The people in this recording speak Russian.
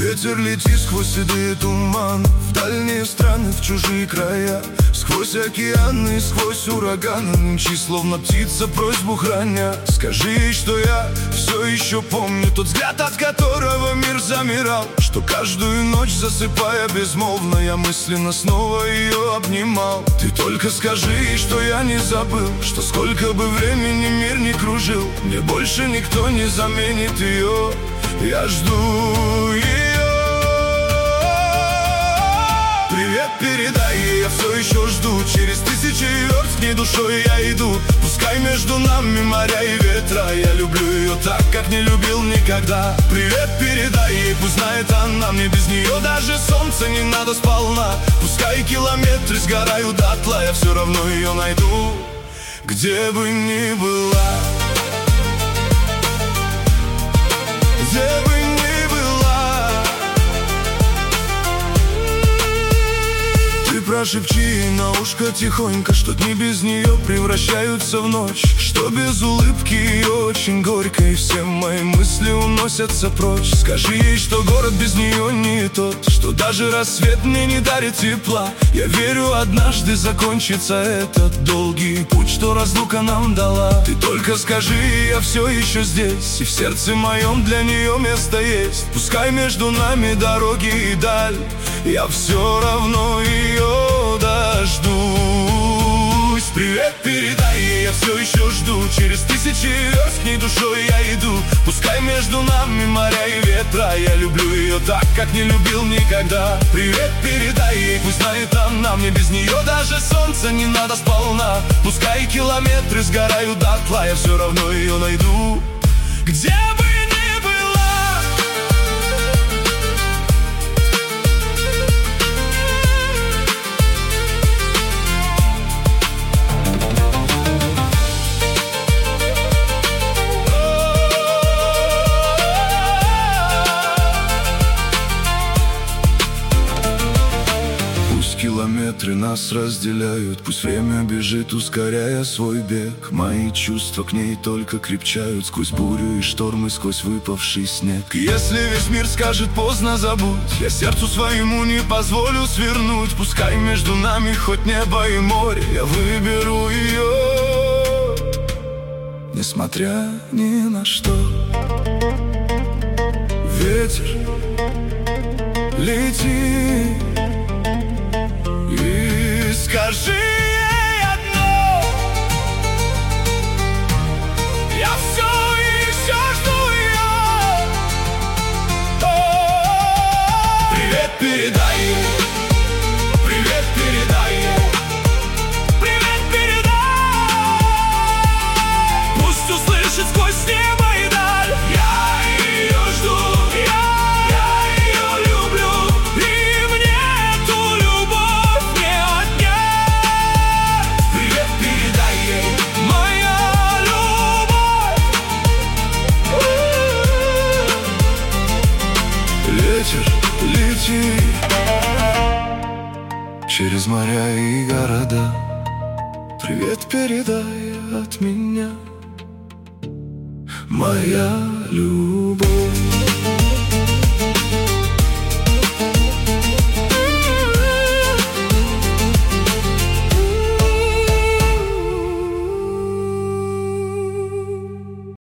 Ветер летит сквозь седые туманы, в дальние страны, в чужие края, сквозь океаны, сквозь ураганы, мчи, словно птица, просьбу храня. Скажи ей, что я все еще помню тот взгляд, от которого мир замирал, что каждую ночь, засыпая безмолвно, я мысленно снова ее обнимал. Ты только скажи ей, что я не забыл, что сколько бы времени мир не кружил, мне больше никто не заменит ее. Я жду ее. Привет передай ей, я все еще жду. Через тысячи верст к ней душой я иду. Пускай между нами моря и ветра, я люблю ее так, как не любил никогда. Привет передай ей, пусть знает она, мне без нее даже солнца не надо сполна. Пускай километры сгорают дотла, я все равно ее найду, где бы ни была. Где бы ни была. Ты прошепчи ей на ушко тихонько, что дни без нее превращаются в ночь, что без улыбки ее очень горько, и все мои мысли уносятся прочь. Скажи ей, что город без нее не тот, что даже рассвет мне не дарит тепла. Я верю, однажды закончится этот долгий путь, что разлука нам дала. Ты только скажи ей, я все еще здесь, и в сердце моем для нее место есть. Пускай между нами дороги и даль, я все равно ее дождусь. Привет передай ей, я все еще жду. Через тысячи верст к ней душой я иду. Пускай между нами моря и ветра, я люблю ее так, как не любил никогда. Привет передай ей, пусть знает она, мне без нее даже солнца не надо сполна. Пускай километры сгорают дотла, я все равно ее найду, где бы ни была. Километры нас разделяют, пусть время бежит, ускоряя свой бег. Мои чувства к ней только крепчают, сквозь бурю и штормы, сквозь выпавший снег. Если весь мир скажет поздно забудь, я сердцу своему не позволю свернуть. Пускай между нами хоть небо и море, я выберу ее, несмотря ни на что. Ветер, лети и скажи ей одно: я все еще жду ее. Привет передай ей, привет передай ей, привет передай. Пусть услышит сквозь небо и даль, я ее жду. Лети через моря и города, привет передай от меня, моя любовь.